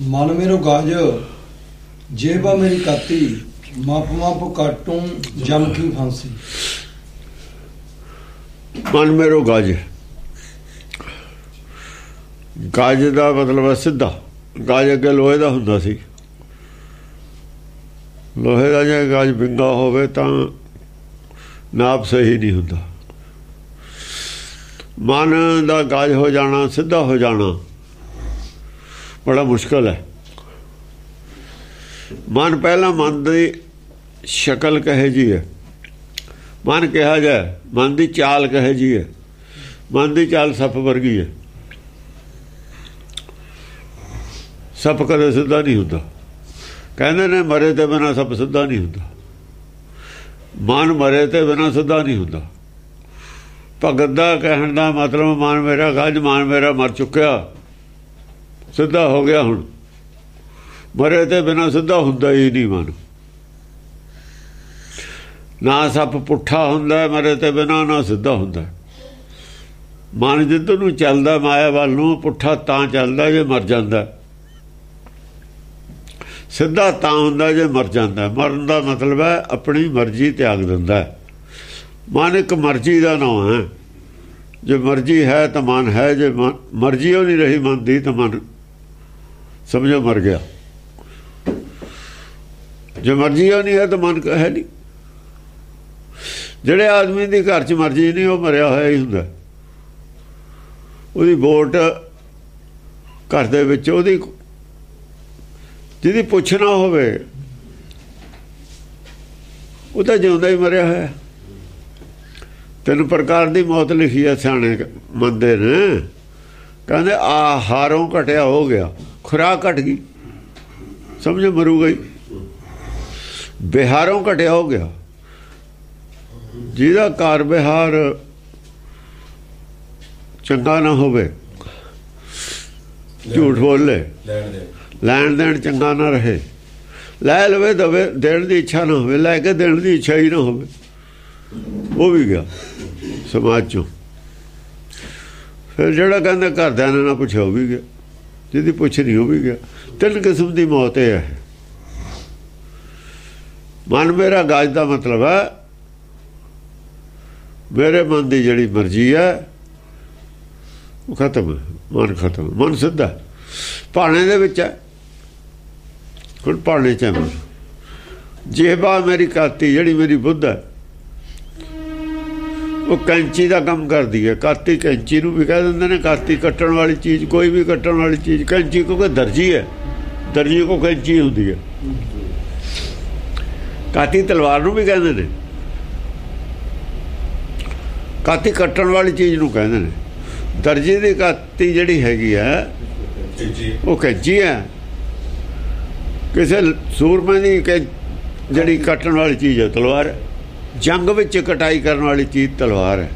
मन मेरो गाज जेबा मेरी काती माप माप काटूं जम की फांसी। मन मेरो गाज, गाज का मतलब है सीधा। गाज अगे लोहे का हुंदा सी, लोहे का जे गाज विंगा होवे तां नाप सही नहीं हुंदा। मन का गाज हो जाना, सीधा हो जाना बड़ा मुश्किल है। मन पहला मन की शक्ल कहे जी है, मन कहा जाए, मन की चाल कहे जी है। मन की चाल सप वर्गी है, सप कदे सीधा नहीं हुंदा। कहते ने मरे ते बिना सप सीधा नहीं हुंदा। मन मरे ते बिना सीधा नहीं हुंदा। भगत दा कहण दा मतलब मन मेरा गज, मन मेरा मर चुक्या, सीधा हो गया। हुण मरे ते बिना सीधा हुंदा ही नहीं मन। ना सप पुट्ठा हुंदा मरे ते बिना, ना सीधा हुंदा। मन जिद्दर नूं चलदा माया वल नूं, पुट्ठा तां चलदा जे मर जांदा, सीधा तां हुंदा जे मर जांदा। मरन दा मतलब है अपनी मर्जी त्याग दिंदा है। मन एक मर्जी का नाम है। जो मर्जी है तो मन है, जो मर्जी हो नहीं रही मन दी तो मन समझो मर गया। जो मर्जी हो नहीं है तो मन है नहीं। ਜਿਹੜੇ आदमी की घर च मर्जी नहीं, वो मरिया होया ही हुंदा। ਉਹਦੀ ਵੋਟ घर ਦੇ ਵਿੱਚ ਉਹਦੀ ਜਿਹਦੀ ਪੁੱਛ ਨਾ ਹੋਵੇ ਉਹ ਤਾਂ ਜਿਉਂਦਾ ਹੀ ਮਰਿਆ ਹੋਇਆ। 3 प्रकार की मौत लिखी है सियाणे मंदे ने। कहते आहारों घटिया हो गया, खुराक घट गई, समझो मरूगा ही। बिहारों घटिया हो गया, जिहदा कार बिहार चंगा ना होवे, झूठ बोल ले, लैन देन चंगा ना रहे, लै लवे दवे देने की इच्छा ना हो, लैके देने की इच्छा ही ना हो, वो भी गया समाज चों। फिर जोड़ा कहता घरद्या ने ना पुछे, वो भी गया। जिहदी पुछ नहीं, वो भी गया। 3 किस्म की मौत है। मन मेरा गाज का मतलब है मेरे मन की जिहड़ी मर्जी है वो खत्म है, मन खत्म। मन सीधा भाने दे विच है। हुण भाने च है मन। जेबा मेरी काती जिहड़ी मेरी बुद्ध है, वो कैंची का काम करती है। काती कैंची नूं भी कह देंदे ने, काती कट्टण वाली चीज़, कोई भी कट्टण वाली चीज़। कैंची क्योंकि दर्जी है, दर्जी को कैंची होंदी है। काती तलवार नूं भी कहते हैं, काती कट्टण वाली चीज़ नूं कहते हैं। दर्जी की काती जिहड़ी हैगी है वो कैंची है। किसी सूरमे की जिहड़ी कट्टण वाली चीज़ है तलवार है। जंग विच कटाई करने वाली चीज़ तलवार है।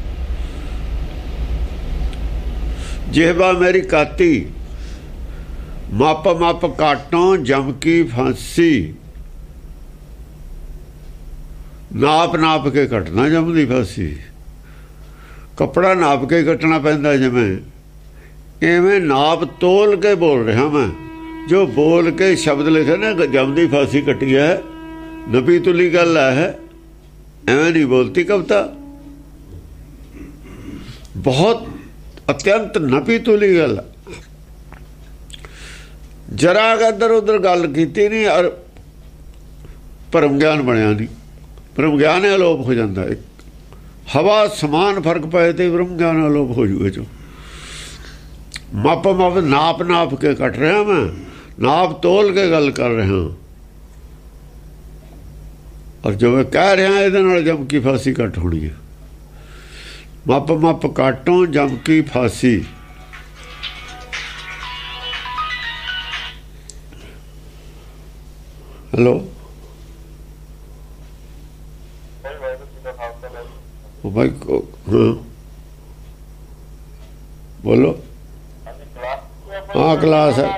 जेबा मेरी काती माप माप काटों जम की फांसी। नाप नाप के कटना जम की फांसी। कपड़ा नाप के कटना पैंदा जिवें, इवें नाप तोल के बोल रहा मैं। जो बोल के शब्द लिखे ना जम की फांसी कटी है, नपी तुली गल है, एवं नहीं बोलती कविता। बहुत अत्यंत नपी तुली गल। जरा इधर उधर गल की नहीं और भरम ज्ञान बनया नहीं। भरम ज्ञान अलोप हो जाता है। हवा समान फर्क पाए तो ब्रह्म ज्ञान अलोप हो जूए। जो माप माप नाप नाप के कट रहा मैं, नाप तोल के गल कर रहा। और जो मैं कह रहा ये जम की फांसी कट होनी है। माप माप काटों जम की फांसी। हेलो भाई, हाँ बोलो। हाँ क्लास है।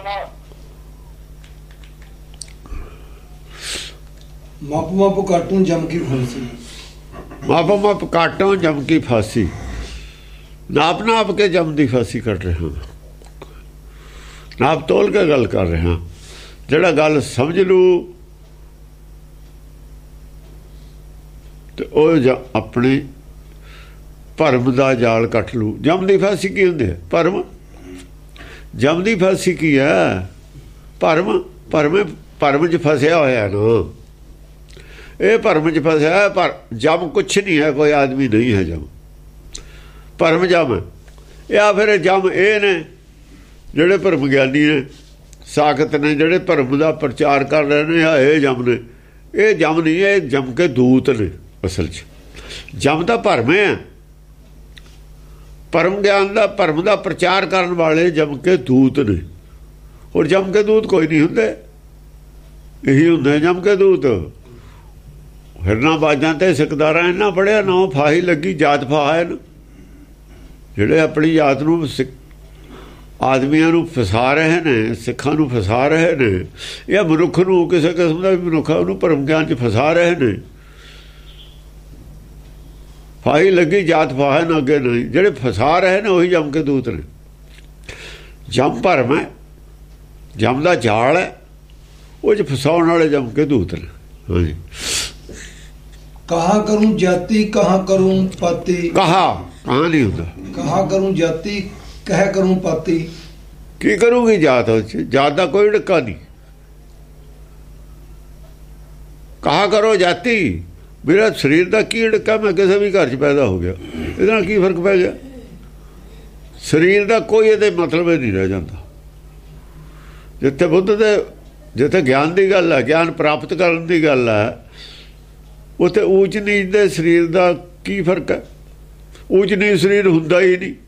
माप माप काटूं जम की फांसी। माप माप काटों जम की फांसी। नाप नाप के जम की फांसी कट रहे हैं। नाप तोल के गल कर रहे हैं। ਜਿਹੜਾ ਗੱਲ ਸਮਝ ਲੂ ਤੇ ਉਹ ਆਪਣੇ ਭਰਮ ਦਾ ਜਾਲ ਕੱਟ ਲੂ। ਜਮ ਦੀ ਫਾਂਸੀ ਕੀ ਹੁੰਦੀ ਹੈ? ਭਰਮ। ਜਮ ਦੀ ਫਾਂਸੀ ਕੀ ਹੈ? ਭਰਮ। ਭਰਮ 'ਚ ਫਸਿਆ ਹੋਇਆ ਨਾ, ਇਹ ਭਰਮ 'ਚ ਫਸਿਆ। ਪਰ ਜਮ ਕੁਛ ਨਹੀਂ ਹੈ, ਕੋਈ ਆਦਮੀ ਨਹੀਂ ਹੈ ਜਮ। ਭਰਮ ਜਮ ਹੈ। ਜਾਂ ਫਿਰ ਜਮ ਇਹ ਨੇ ਜਿਹੜੇ ਭਰਮ ਗਿਆਨੀ ਨੇ, ਸਾਖਤ ਨੇ, ਜਿਹੜੇ ਭਰਮ ਦਾ ਪ੍ਰਚਾਰ ਕਰ ਰਹੇ ਨੇ, ਆ ਇਹ ਜਮ ਨੇ। ਇਹ ਜਮ ਨਹੀਂ, ਇਹ ਜਮ ਕੇ ਦੂਤ ਨੇ ਅਸਲ 'ਚ। ਜਮ ਤਾਂ ਭਰਮ ਹੈ, ਭਰਮ ਗਿਆਨ ਦਾ, ਭਰਮ ਦਾ ਪ੍ਰਚਾਰ ਕਰਨ ਵਾਲੇ ਜਮ ਕੇ ਦੂਤ ਨੇ। ਹੋਰ ਜਮ ਕੇ ਦੂਤ ਕੋਈ ਨਹੀਂ ਹੁੰਦੇ, ਇਹੀ ਹੁੰਦੇ ਜਮ ਕੇ ਦੂਤ। ਹਿਰਨਾ ਬਾਜਾਂ ਤੇ ਸਿਕਦਾਰਾਂ ਇਹਨਾਂ ਪੜਿਆ ਨਾ, ਫਾਹੀ ਲੱਗੀ ਜਾਤ ਫਾਹ ਹਨ। ਜਿਹੜੇ ਆਪਣੀ ਜਾਤ ਨੂੰ ਆਦਮੀਆਂ ਨੂੰ ਫਸਾ ਰਹੇ ਨੇ, ਸਿੱਖਾਂ ਨੂੰ ਫਸਾ ਰਹੇ ਨੇ, ਜਾਂ ਮਨੁੱਖ ਨੂੰ, ਕਿਸੇ ਕਿਸਮ ਦਾ ਵੀ ਮਨੁੱਖ ਉਹਨੂੰ ਭਰਮ ਗਿਆਨ 'ਚ ਫਸਾ ਰਹੇ ਨੇ। ਫਾਹੀ ਲੱਗੀ ਜਾਤ ਫਾਹ ਹਨ, ਅੱਗੇ ਨਹੀਂ। ਜਿਹੜੇ ਫਸਾ ਰਹੇ ਨੇ ਉਹੀ ਜਮ ਕੇ ਦੂਤ ਨੇ। ਜਮ ਭਰਮ ਹੈ, ਜਮ ਦਾ ਜਾਲ ਹੈ, ਉਹ 'ਚ ਫਸਾਉਣ ਵਾਲੇ ਜਮ ਕੇ ਦੂਤ ਨੇ। ਹਾਂਜੀ। ਕਹਾ ਕਰੂੰ ਜਾਤੀ ਕਹਾ ਕਰੂੰ ਪਾਤੀ। ਕਹਾ ਨਹੀਂ ਹੁੰਦਾ। ਕਹਾ ਕਰੂੰ ਜਾਤੀ ਕਹਿ ਕਰੂੰ ਪਾਤੀ। ਕੀ ਕਰੂਗੀ ਜਾਤ? ਜਾਤ ਦਾ ਕੋਈ ਡੱਕਾ ਨਹੀਂ। ਕਹਾ ਕਰੋ ਜਾਤੀ, ਮੇਰਾ ਸਰੀਰ ਦਾ ਕੀ ਡੱਕਾ? ਮੈਂ ਕਿਸੇ ਵੀ ਘਰ 'ਚ ਪੈਦਾ ਹੋ ਗਿਆ, ਇਹਦੇ ਨਾਲ ਕੀ ਫਰਕ ਪੈ ਗਿਆ? ਸਰੀਰ ਦਾ ਕੋਈ ਇਹਦੇ ਮਤਲਬ ਹੀ ਨਹੀਂ ਰਹਿ ਜਾਂਦਾ। ਜਿੱਥੇ ਬੁੱਧ ਦੇ, ਜਿੱਥੇ ਗਿਆਨ ਦੀ ਗੱਲ ਹੈ, ਗਿਆਨ ਪ੍ਰਾਪਤ ਕਰਨ ਦੀ ਗੱਲ ਹੈ, ਉੱਥੇ ਊਚ ਨੀਚ ਦੇ ਸਰੀਰ ਦਾ ਕੀ ਫਰਕ ਹੈ? ਊਚ ਨੀਚ ਸਰੀਰ ਹੁੰਦਾ ਹੀ ਨਹੀਂ।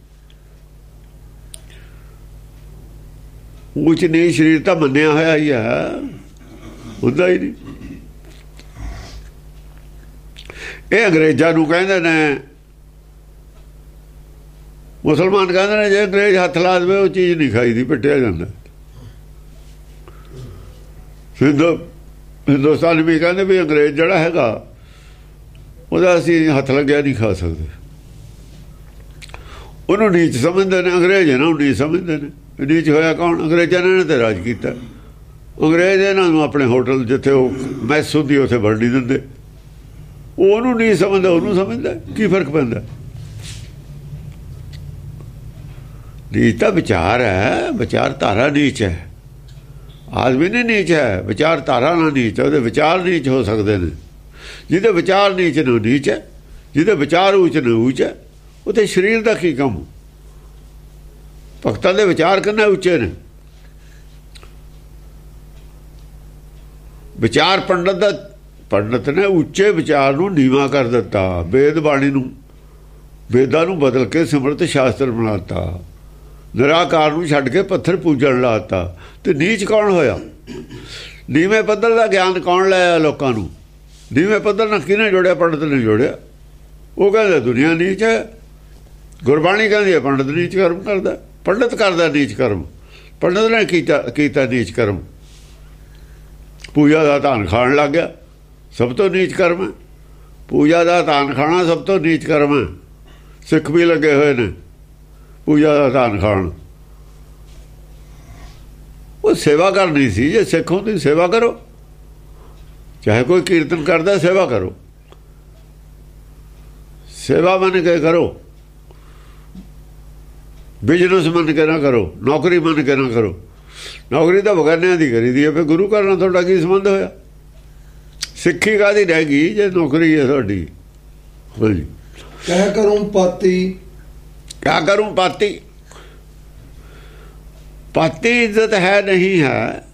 ਊਚ ਨੀਚ ਸਰੀਰ ਤਾਂ ਮੰਨਿਆ ਹੋਇਆ ਹੀ ਹੈ, ਹੁੰਦਾ ਹੀ ਨਹੀਂ। ਇਹ ਅੰਗਰੇਜ਼ਾਂ ਨੂੰ ਕਹਿੰਦੇ ਨੇ, ਮੁਸਲਮਾਨ ਕਹਿੰਦੇ ਨੇ ਜੇ ਅੰਗਰੇਜ਼ ਹੱਥ ਲਾ ਦੇਵੇ ਉਹ ਚੀਜ਼ ਨਹੀਂ ਖਾਈ ਦੀ, ਪਿੱਟਿਆ ਜਾਂਦਾ। ਹਿੰਦੁਸਤਾਨ ਵੀ ਕਹਿੰਦੇ ਵੀ ਅੰਗਰੇਜ਼ ਜਿਹੜਾ ਹੈਗਾ ਉਹਦਾ ਅਸੀਂ ਹੱਥ ਲੱਗਿਆ ਨਹੀਂ ਖਾ ਸਕਦੇ। ਉਹਨੂੰ ਨੀਚ ਸਮਝਦੇ ਨੇ, ਅੰਗਰੇਜ਼ ਇਹਨਾਂ ਨੂੰ ਨੀਚ ਸਮਝਦੇ ਨੇ। ਨੀਚ ਹੋਇਆ ਕੌਣ? ਅੰਗਰੇਜ਼ਾਂ ਨੇ ਤੇ ਰਾਜ ਕੀਤਾ। ਅੰਗਰੇਜ਼ ਇਹਨਾਂ ਨੂੰ ਆਪਣੇ ਹੋਟਲ ਜਿੱਥੇ ਉਹ ਮੈਸ ਹੁੰਦੀ ਉੱਥੇ ਵੜ ਨਹੀਂ ਦਿੰਦੇ। ਉਹਨੂੰ ਨਹੀਂ ਸਮਝਦਾ, ਉਹਨੂੰ ਸਮਝਦਾ। ਕੀ ਫਰਕ ਪੈਂਦਾ? ਨੀਚ ਤਾਂ ਵਿਚਾਰ ਹੈ, ਵਿਚਾਰ ਧਾਰਾ ਨੀਚ ਹੈ। ਆਦਮੀ ਨਹੀਂ ਨੀਚ ਹੈ, ਵਿਚਾਰ ਧਾਰਾ ਨਾਲ ਨੀਚ ਹੈ। ਉਹਦੇ ਵਿਚਾਰ ਨੀਚ ਹੋ ਸਕਦੇ ਨੇ। ਜਿਹਦੇ ਵਿਚਾਰ ਨੀਚ ਨੂੰ ਨੀਚ ਹੈ, ਜਿਹਦੇ ਵਿਚਾਰ ਉੱਚ ਨੂੰ ਉੱਚ ਹੈ। ਉੱਥੇ ਸਰੀਰ ਦਾ ਕੀ ਕੰਮ? ਭਗਤਾਂ ਦੇ ਵਿਚਾਰ ਕਿੰਨੇ ਉੱਚੇ ਨੇ। ਵਿਚਾਰ ਪੰਡਤ ਨੇ ਉੱਚੇ ਵਿਚਾਰ ਨੂੰ ਨੀਵਾਂ ਕਰ ਦਿੱਤਾ। ਵੇਦ ਬਾਣੀ ਨੂੰ, ਵੇਦਾਂ ਨੂੰ ਬਦਲ ਕੇ ਸਿਮਰਤ ਸ਼ਾਸਤਰ ਬਣਾਤਾ। ਨਿਰਾਕਾਰ ਨੂੰ ਛੱਡ ਕੇ ਪੱਥਰ ਪੂਜਣ ਲਾਤਾ। ਤੇ ਨੀਚ ਕੌਣ ਹੋਇਆ? ਨੀਵੇਂ ਪੱਧਰ ਦਾ ਗਿਆਨ ਕੌਣ ਲਾਇਆ ਲੋਕਾਂ ਨੂੰ? ਨੀਵੇਂ ਪੱਧਰ ਨਾਲ ਕਿਹਨੇ ਜੋੜਿਆ? ਪੰਡਤ ਨੇ ਜੋੜਿਆ। ਉਹ ਕਹਿੰਦਾ ਦੁਨੀਆ ਨੀਚ ਹੈ। ਗੁਰਬਾਣੀ ਕਹਿੰਦੀ ਹੈ ਪੰਡਤ ਨੀਚ ਕਰਮ ਕਰਦਾ। ਪੰਡਤ ਕਰਦਾ ਨੀਚ ਕਰਮ। ਪੰਡਤ ਨੇ ਕੀਤਾ ਨੀਚ ਕਰਮ। ਪੂਜਾ ਦਾ ਧਨ ਖਾਣ ਲੱਗ ਗਿਆ, ਸਭ ਤੋਂ ਨੀਚ ਕਰਮ ਹੈ। ਪੂਜਾ ਦਾ ਧਨ ਖਾਣਾ ਸਭ ਤੋਂ ਨੀਚ ਕਰਮ ਹੈ। ਸਿੱਖ ਵੀ ਲੱਗੇ ਹੋਏ ਨੇ ਪੂਜਾ ਦਾ ਧਨ ਖਾਣ। ਉਹ ਸੇਵਾ ਕਰਨੀ ਸੀ। ਜੇ ਸਿੱਖ ਹੁੰਦੀ ਸੇਵਾ ਕਰੋ, ਚਾਹੇ ਕੋਈ ਕੀਰਤਨ ਕਰਦਾ ਸੇਵਾ ਕਰੋ। ਸੇਵਾ ਮੰਨ ਕੇ ਕਰੋ, ਬਿਜ਼ਨਸ ਮੰਨ ਕੇ ਨਾ ਕਰੋ, ਨੌਕਰੀ ਮੰਨ ਕੇ ਨਾ ਕਰੋ। ਨੌਕਰੀ ਤਾਂ ਬਗਾਨਿਆਂ ਦੀ ਕਰੀਦੀ ਹੈ, ਫਿਰ ਗੁਰੂ ਘਰ ਨਾਲ ਤੁਹਾਡਾ ਕੀ ਸੰਬੰਧ ਹੋਇਆ? ਸਿੱਖੀ ਕਾਹਦੀ ਰਹਿ ਗਈ ਜੇ ਨੌਕਰੀ ਹੈ ਤੁਹਾਡੀ? ਹਾਂਜੀ। ਕਹਿ ਕਰੂੰ ਪਾਤੀ। ਕਿਆ ਕਰੂੰ ਪਾਤੀ? ਪਾਤੀ ਇੱਜ਼ਤ ਹੈ ਨਹੀਂ ਹੈ।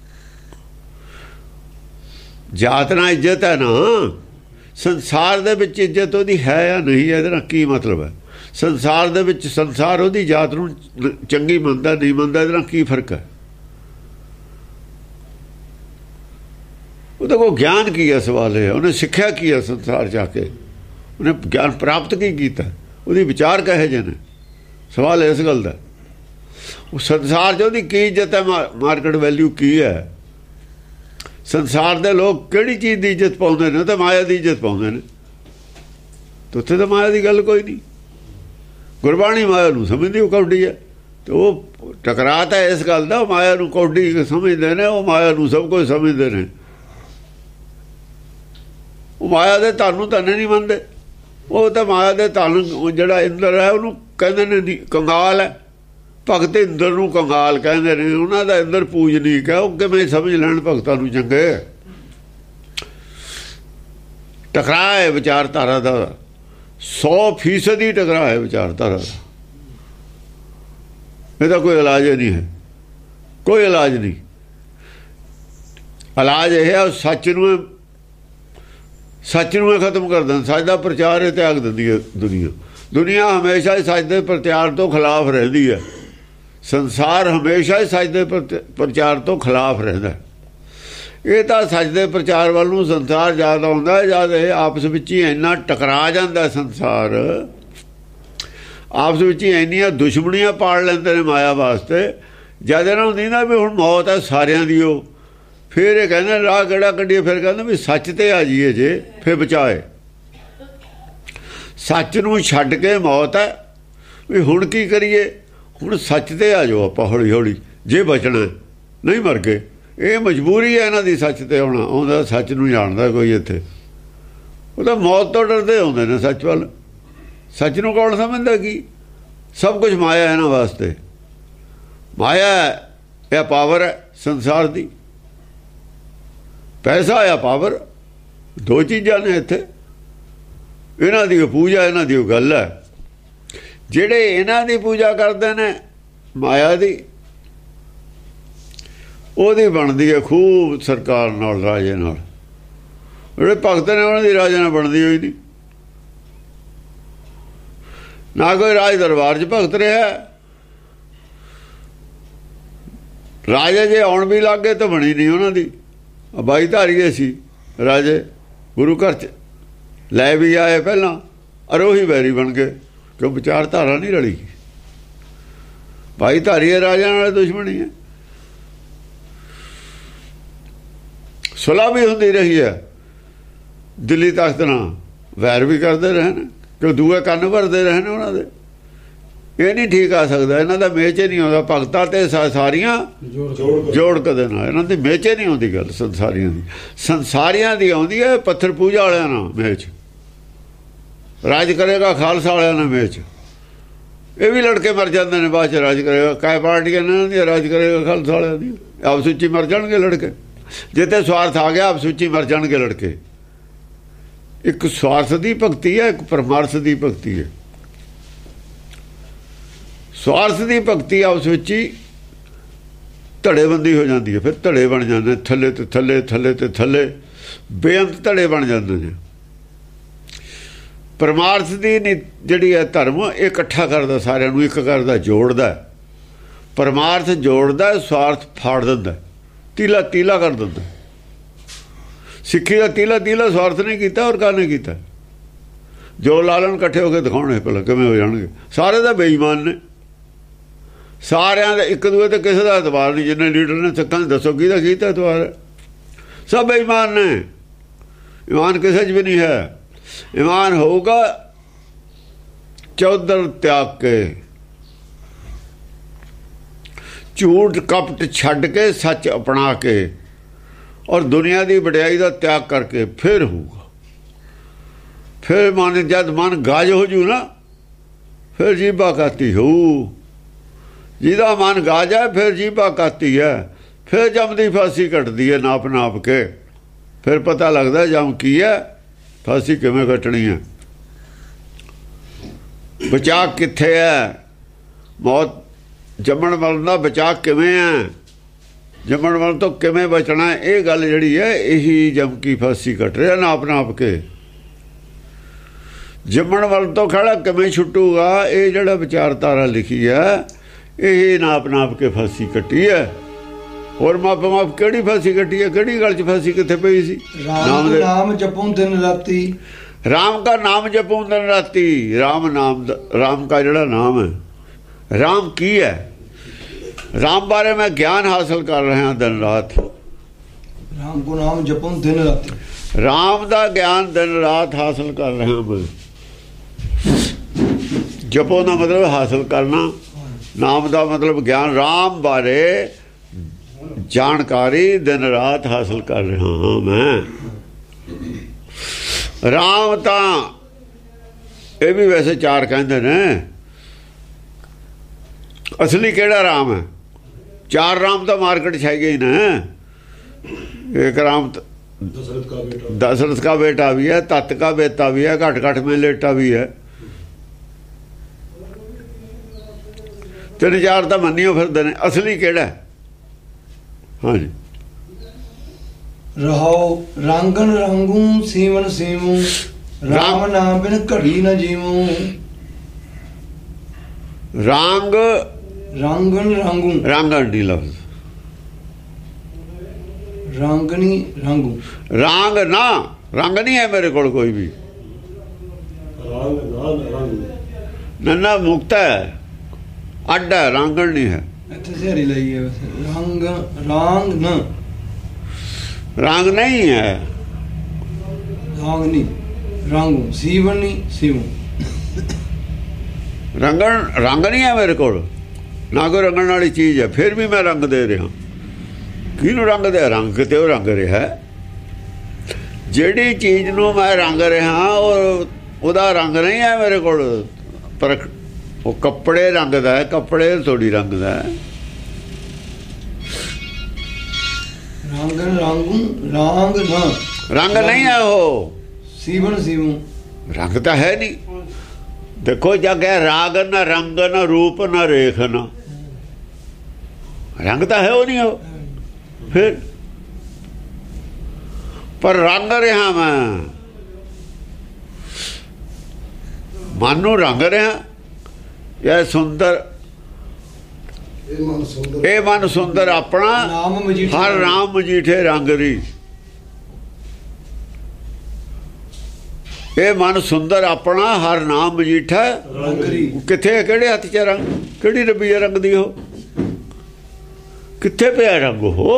ਜਾਤ ਨਾਲ ਇੱਜ਼ਤ ਹੈ ਨਾ। ਸੰਸਾਰ ਦੇ ਵਿੱਚ ਇੱਜ਼ਤ ਉਹਦੀ ਹੈ ਜਾਂ ਨਹੀਂ? ਇਹਦੇ ਨਾਲ ਕੀ ਮਤਲਬ ਹੈ? ਸੰਸਾਰ ਦੇ ਵਿੱਚ ਸੰਸਾਰ ਉਹਦੀ ਜਾਤ ਨੂੰ ਚੰਗੀ ਮੰਨਦਾ ਨਹੀਂ ਮੰਨਦਾ, ਇਹਦੇ ਨਾਲ ਕੀ ਫਰਕ ਹੈ? ਉਹਦਾ ਕੋਈ ਗਿਆਨ ਕੀ ਹੈ? ਸਵਾਲ ਹੈ ਉਹਨੇ ਸਿੱਖਿਆ ਕੀ ਹੈ ਸੰਸਾਰ ਜਾ ਕੇ? ਉਹਨੇ ਗਿਆਨ ਪ੍ਰਾਪਤ ਕੀ ਕੀਤਾ? ਉਹਦੀ ਵਿਚਾਰ ਕਹੇ ਜਿਹੇ ਨੇ? ਸਵਾਲ ਇਸ ਗੱਲ ਦਾ। ਉਹ ਸੰਸਾਰ 'ਚ ਉਹਦੀ ਕੀ ਇੱਜ਼ਤ ਹੈ? ਮਾਰਕੀਟ ਵੈਲਿਊ ਕੀ ਹੈ? ਸੰਸਾਰ ਦੇ ਲੋਕ ਕਿਹੜੀ ਚੀਜ਼ ਦੀ ਇੱਜ਼ਤ ਪਾਉਂਦੇ ਨੇ? ਤਾਂ ਮਾਇਆ ਦੀ ਇੱਜ਼ਤ ਪਾਉਂਦੇ ਨੇ। ਉੱਥੇ ਤਾਂ ਮਾਇਆ ਦੀ ਗੱਲ ਕੋਈ ਨਹੀਂ। ਗੁਰਬਾਣੀ ਮਾਇਆ ਨੂੰ ਸਮਝਦੀ ਉਹ ਕੌਡੀ ਹੈ। ਤੇ ਉਹ ਟਕਰਾ ਤਾਂ ਇਸ ਗੱਲ ਦਾ, ਮਾਇਆ ਨੂੰ ਕੌਡੀ ਸਮਝਦੇ ਨੇ, ਉਹ ਮਾਇਆ ਨੂੰ ਸਭ ਕੁਝ ਸਮਝਦੇ ਨੇ। ਉਹ ਮਾਇਆ ਦੇ ਧਨ ਨੂੰ ਧਨ ਨਹੀਂ ਮੰਨਦੇ। ਉਹ ਤਾਂ ਮਾਇਆ ਦੇ ਧਨ ਜਿਹੜਾ ਇੰਦਰ ਹੈ ਉਹਨੂੰ ਕਹਿੰਦੇ ਨੇ ਕੰਗਾਲ ਹੈ। ਭਗਤ ਇੰਦਰ ਨੂੰ ਕੰਗਾਲ ਕਹਿੰਦੇ ਨੇ, ਉਹਨਾਂ ਦਾ ਇੰਦਰ ਪੂਜਨੀਕ ਹੈ। ਉਹ ਕਿਵੇਂ ਸਮਝ ਲੈਣ ਭਗਤਾਂ ਨੂੰ ਚੰਗੇ। ਟਕਰਾਅ ਹੈ ਵਿਚਾਰਧਾਰਾ ਦਾ, 100% ਹੀ ਟਕਰਾਅ ਹੈ ਵਿਚਾਰਧਾਰਾ ਦਾ। ਇਹਦਾ ਕੋਈ ਇਲਾਜ ਨਹੀਂ ਹੈ, ਕੋਈ ਇਲਾਜ ਨਹੀਂ। ਇਲਾਜ ਇਹ ਹੈ ਸੱਚ ਨੂੰ ਖਤਮ ਕਰ ਦੇਣ। ਸੱਚ ਦਾ ਪ੍ਰਚਾਰ ਇਹ ਤਿਆਗ ਦਿੰਦੀ ਹੈ ਦੁਨੀਆ ਹਮੇਸ਼ਾ ਹੀ ਸੱਚ ਦੇ ਪ੍ਰਚਾਰ ਤੋਂ ਖਿਲਾਫ ਰਹਿੰਦੀ ਹੈ। ਸੰਸਾਰ ਹਮੇਸ਼ਾ ਹੀ ਸੱਚ ਦੇ ਪ੍ਰਚਾਰ ਤੋਂ ਖਿਲਾਫ ਰਹਿੰਦਾ। ਇਹ ਤਾਂ ਸੱਚ ਦੇ ਪ੍ਰਚਾਰ ਵੱਲ ਨੂੰ ਸੰਸਾਰ ਜ਼ਿਆਦਾ ਆਉਂਦਾ ਹੈ। ਜਦ ਇਹ ਆਪਸ ਵਿੱਚ ਹੀ ਇੰਨਾ ਟਕਰਾ ਜਾਂਦਾ ਸੰਸਾਰ, ਆਪਸ ਵਿੱਚ ਹੀ ਇੰਨੀਆਂ ਦੁਸ਼ਮਣੀਆਂ ਪਾੜ ਲੈਂਦੇ ਨੇ ਮਾਇਆ ਵਾਸਤੇ। ਜਦ ਇਹਨਾਂ ਨੂੰ ਦਿੰਦਾ ਵੀ ਹੁਣ ਮੌਤ ਹੈ ਸਾਰਿਆਂ ਦੀ, ਉਹ ਫਿਰ ਇਹ ਕਹਿੰਦੇ ਰਾਹ ਕਿਹੜਾ ਕੱਢੀਏ। ਫਿਰ ਕਹਿੰਦੇ ਵੀ ਸੱਚ ਤੇ ਆ ਜਾਈਏ ਜੇ, ਫਿਰ ਬਚਾਏ। ਸੱਚ ਨੂੰ ਛੱਡ ਕੇ ਮੌਤ ਹੈ, ਵੀ ਹੁਣ ਕੀ ਕਰੀਏ। ਹੁਣ ਸੱਚ ਤੇ ਆ ਜਾਓ ਆਪਾਂ ਹੌਲੀ ਹੌਲੀ, ਜੇ ਬਚਣਾ। ਨਹੀਂ ਮਰ ਗਏ, ਇਹ ਮਜਬੂਰੀ ਹੈ ਇਹਨਾਂ ਦੀ ਸੱਚ ਤੇ ਆਉਣਾ। ਆਉਂਦਾ ਸੱਚ ਨੂੰ ਜਾਣਦਾ ਕੋਈ ਇੱਥੇ, ਉਹ ਤਾਂ ਮੌਤ ਤੋਂ ਡਰਦੇ ਆਉਂਦੇ ਨੇ ਸੱਚ ਵੱਲ। ਸੱਚ ਨੂੰ ਕੌਣ ਸਮਝਦਾ? ਕੀ ਸਭ ਕੁਝ ਮਾਇਆ ਇਹਨਾਂ ਵਾਸਤੇ। ਮਾਇਆ ਇਹ ਪਾਵਰ ਹੈ ਸੰਸਾਰ ਦੀ, ਪੈਸਾ ਜਾਂ ਪਾਵਰ, ਦੋ ਚੀਜ਼ਾਂ ਨੇ ਇੱਥੇ। ਇਹਨਾਂ ਦੀ ਪੂਜਾ, ਇਹਨਾਂ ਦੀ ਗੱਲ ਹੈ। ਜਿਹੜੇ ਇਹਨਾਂ ਦੀ ਪੂਜਾ ਕਰਦੇ ਨੇ ਮਾਇਆ ਦੀ, ਉਹਦੀ ਬਣਦੀ ਹੈ ਖੂਬ ਸਰਕਾਰ ਨਾਲ, ਰਾਜੇ ਨਾਲ। ਜਿਹੜੇ ਭਗਤ ਨੇ ਉਹਨਾਂ ਦੀ ਰਾਜੇ ਨਾਲ ਬਣਦੀ ਹੋਈ ਨਹੀਂ। ਨਾ ਕੋਈ ਰਾਜ ਦਰਬਾਰ 'ਚ ਭਗਤ ਰਿਹਾ। ਰਾਜੇ ਜੇ ਆਉਣ ਵੀ ਲੱਗ ਗਏ ਤਾਂ ਬਣੀ ਨਹੀਂ ਉਹਨਾਂ ਦੀ। ਬਾਈ ਧਾਰੀਏ ਸੀ ਰਾਜੇ, ਗੁਰੂ ਘਰ 'ਚ ਲੈ ਵੀ ਆਏ ਪਹਿਲਾਂ, ਅਰੋਹੀ ਵੈਰੀ ਬਣ ਗਏ ਕਿਉਂ ਵਿਚਾਰਧਾਰਾ ਨਹੀਂ ਰਲੀ। ਬਾਈ ਧਾਰੀਏ ਰਾਜਿਆਂ ਨਾਲ ਦੁਸ਼ਮਣੀ ਹੈ। ਸੁਲ੍ਹਾ ਵੀ ਹੁੰਦੀ ਰਹੀ ਹੈ, ਦਿੱਲੀ ਤਖਤ ਨਾਲ ਵੈਰ ਵੀ ਕਰਦੇ ਰਹੇ ਨੇ, ਕਿ ਦੂਏ ਕੰਨ ਭਰਦੇ ਰਹੇ ਨੇ ਉਹਨਾਂ ਦੇ। ਇਹ ਨਹੀਂ ਠੀਕ ਆ ਸਕਦਾ, ਇਹਨਾਂ ਦਾ ਮੇਚੇ ਨਹੀਂ ਆਉਂਦਾ। ਭਗਤਾਂ ਤੇ ਸਾਰੀਆਂ ਜੋੜ ਕਦੇ ਨਾ, ਇਹਨਾਂ ਦੀ ਮੇਚੇ ਨਹੀਂ ਆਉਂਦੀ ਗੱਲ ਸੰਸਾਰੀਆਂ ਦੀ। ਸੰਸਾਰੀਆਂ ਦੀ ਆਉਂਦੀ ਹੈ ਪੱਥਰ ਪੂਜਾ ਵਾਲਿਆਂ ਨਾਲ ਮੇਚ। ਰਾਜ ਕਰੇਗਾ ਖਾਲਸਾ ਵਾਲਿਆਂ ਨਾਲ ਮੇਚ। ਇਹ ਵੀ ਲੜਕੇ ਮਰ ਜਾਂਦੇ ਨੇ ਬਾਅਦ 'ਚ। ਰਾਜ ਕਰੇਗਾ ਕਾਇ ਪਾਰਟੀਆਂ ਇਹਨਾਂ ਦੀ, ਰਾਜ ਕਰੇਗਾ ਖਾਲਸਾ ਵਾਲਿਆਂ ਦੀ। ਆਪਸ ਵਿੱਚ ਹੀ ਮਰ ਜਾਣਗੇ ਲੜਕੇ। ਜਿੱਥੇ ਸਵਾਰਥ ਆ ਗਿਆ ਆਪਸ ਵਿੱਚ ਹੀ ਮਰ ਜਾਣਗੇ ਲੜਕੇ। ਇੱਕ ਸਵਾਰਥ ਦੀ ਭਗਤੀ ਹੈ, ਇੱਕ ਪਰਮਾਰਥ ਦੀ ਭਗਤੀ ਹੈ। ਸਵਾਰਥ ਦੀ ਭਗਤੀ ਆਪਸ ਵਿੱਚ ਹੀ ਧੜੇਬੰਦੀ ਹੋ ਜਾਂਦੀ ਹੈ। ਫਿਰ ਧੜੇ ਬਣ ਜਾਂਦੇ, ਥੱਲੇ ਤੇ ਥੱਲੇ, ਥੱਲੇ ਤੇ ਥੱਲੇ, ਬੇਅੰਤ ਧੜੇ ਬਣ ਜਾਂਦੇ ਨੇ। ਪਰਮਾਰਥ ਦੀ ਜਿਹੜੀ ਹੈ ਧਰਮ, ਇਹ ਇਕੱਠਾ ਕਰਦਾ, ਸਾਰਿਆਂ ਨੂੰ ਇੱਕ ਕਰਦਾ, ਜੋੜਦਾ। ਪਰਮਾਰਥ ਜੋੜਦਾ, ਸਵਾਰਥ ਫਾੜ ਦਿੰਦਾ, ਤੀਲਾ ਤੀਲਾ ਕਰ ਦਿੰਦਾ। ਸਿੱਖੀ ਦਾ ਤੀਲਾ ਤੀਲਾ ਸਵਾਰਥ ਨੇ ਕੀਤਾ, ਔਰ ਕਾਹਨੇ ਕੀਤਾ? ਜੋ ਲਾਲਨ ਇਕੱਠੇ ਹੋ ਕੇ ਦਿਖਾਉਣੇ, ਭਲਾ ਕਿਵੇਂ ਹੋ ਜਾਣਗੇ? ਸਾਰੇ ਦਾ ਬੇਈਮਾਨ ਨੇ, ਸਾਰਿਆਂ ਦਾ ਇੱਕ ਦੂਏ ਤੇ ਕਿਸੇ ਦਾ ਇਤਬਾਰ ਨਹੀਂ। ਜਿੰਨੇ ਲੀਡਰ ਨੇ ਸਿੱਖਾਂ ਦੇ ਦੱਸੋ ਕਿਹਦਾ ਕੀਤਾ ਇਤਬਾਰ? ਸਭ ਬੇਈਮਾਨ ਨੇ। ਈਮਾਨ ਕਿਸੇ 'ਚ ਵੀ ਨਹੀਂ ਹੈ। ਈਮਾਨ ਹੋਊਗਾ ਚੌਧਰ ਤਿਆਗ ਕੇ, ਝੂਠ ਕਪਟ ਛੱਡ ਕੇ, ਸੱਚ ਅਪਣਾ ਕੇ, ਔਰ ਦੁਨੀਆ ਦੀ ਵਡਿਆਈ ਦਾ ਤਿਆਗ ਕਰਕੇ, ਫਿਰ ਹੋਊਗਾ। ਫਿਰ ਮਨ, ਜਦ ਮਨ ਗਾਜ ਹੋ ਜੂ ਨਾ, ਫਿਰ ਜੀਭਾ ਕਾਤੀ ਹੋਊ। ਜਿਹਦਾ ਮਨ ਗਾਜ ਹੈ ਫਿਰ ਜੀਭਾ ਕਾਤੀ ਹੈ। ਫਿਰ ਜੰਮਦੀ ਫਾਂਸੀ ਕੱਟਦੀ ਹੈ ਨਾਪ ਨਾਪ ਕੇ। ਫਿਰ ਪਤਾ ਲੱਗਦਾ ਜੰਮ ਕੀ ਹੈ, ਫਾਂਸੀ ਕਿਵੇਂ ਕੱਟਣੀ ਹੈ। ਬਚਾਅ ਕਿੱਥੇ ਹੈ? ਮੌਤ ਜੰਮਣ ਮਰਨ ਦਾ ਬਚਾਅ ਕਿਵੇਂ ਹੈ? ਜੰਮਣ ਮਰਨ ਤੋਂ ਕਿਵੇਂ ਬਚਣਾ? ਇਹ ਗੱਲ ਜਿਹੜੀ ਹੈ, ਇਹੀ ਜੰਮ ਕੀ ਫਾਂਸੀ ਕੱਟ ਰਿਹਾ ਨਾਪ ਨਾਪ ਕੇ। ਜੰਮਣ ਮਰਨ ਤੋਂ ਖੜਾ ਕਿਵੇਂ ਛੁੱਟੂਗਾ? ਇਹ ਜਿਹੜਾ ਵਿਚਾਰਧਾਰਾ ਲਿਖੀ ਹੈ, ਇਹ ਨਾਪ ਨਾਪ ਕੇ ਫਾਂਸੀ ਕੱਟੀ ਹੈ। ਹੋਰ ਮਾਪ ਕਿਹੜੀ ਫਾਂਸੀ ਕੱਟੀ ਹੈ? ਕਿਹੜੀ ਗੱਲ 'ਚ ਫਾਂਸੀ ਕਿੱਥੇ ਪਈ ਸੀ? ਨਾਮ ਜਪੂੰ ਦਿਨ ਰਾਤੀ। ਰਾਮ ਦਾ ਨਾਮ ਜਪੂੰ ਦਿਨ ਰਾਤੀ। ਰਾਮ ਨਾਮ ਦਾ, ਰਾਮ ਦਾ ਜਿਹੜਾ ਨਾਮ ਹੈ, ਰਾਮ ਕੀ ਹੈ? राम बारे में ज्ञान हासिल कर रहे हैं दिन रात। राम को नाम जपूं दिन रात। राम दा ज्ञान दिन रात हासिल कर रहे हैं। जपो का मतलब हासिल करना, ਨਾਮ ਦਾ ਮਤਲਬ ਗਿਆਨ, ਰਾਮ ਬਾਰੇ ਜਾਣਕਾਰੀ ਦਿਨ ਰਾਤ ਹਾਸਲ ਕਰ ਰਿਹਾ ਹਾਂ ਮੈਂ। ਰਾਮ ਤਾਂ ਇਹ ਵੀ ਵੈਸੇ ਚਾਰ ਕਹਿੰਦੇ ਨੇ, ਅਸਲੀ ਕਿਹੜਾ ਰਾਮ ਹੈ? ਚਾਰ ਰਾਮ ਤਾਂ ਮਾਰਕੀਟ 'ਚ ਹੈਗੇ ਹੀ ਨੇ। एक राम दशरथ का बेटा भी है, तत् का बेटा भी है, घट घट में लेटा भी है। तीन चार तो मनियो फिरदे ने, असली केड़ा? हाँ जी। रहो रांगन रांगू सीवन सीमू, राम नाम बिन घड़ी न जीवू। रांग रांगन रांगू, रांगन नहीं लफ्ज, रांगनी रांगू। रांग ना, रंग नहीं है मेरे को कोई भी। नन्ना मुक्त है, अड्डा है, रांगण नहीं है। इत्थे सियारी लई है वैसे। रांग रांग न, रांग नहीं है, रांग नहीं रांगू, सीवन नहीं सीवू। रंगन रंग नहीं है मेरे को, ना कोई रंगण वाली चीज है, फिर भी मैं रंग दे रहा। किनू रंग दे? रंग किते वो रंग रहा है। जिहड़ी चीज नूं मैं रंग रहा ਉਹਦਾ रंग नहीं है मेरे को, पर वो कपड़े रंगदा है, कपड़े थोड़ी रंगदा है। रांगन रांगू रांग न, रंग नहीं है वो, सीवन सीवू। रंग तो है नहीं। देखो जग है राग न रंग न रूप न रेख न, रंग तो है वो नहीं हो। फिर पर रंग रहा मैं, मन नूं रंग रहा। यह सुंदर, ए मन सुंदर अपना, हर राम मजीठे रंग री। ए मन सुंदर अपना, हर नाम मजीठा रंग री। किथे केड़े हथ च रंग, केड़ी रबी रंग दी हो? किथे पिया रंग? हो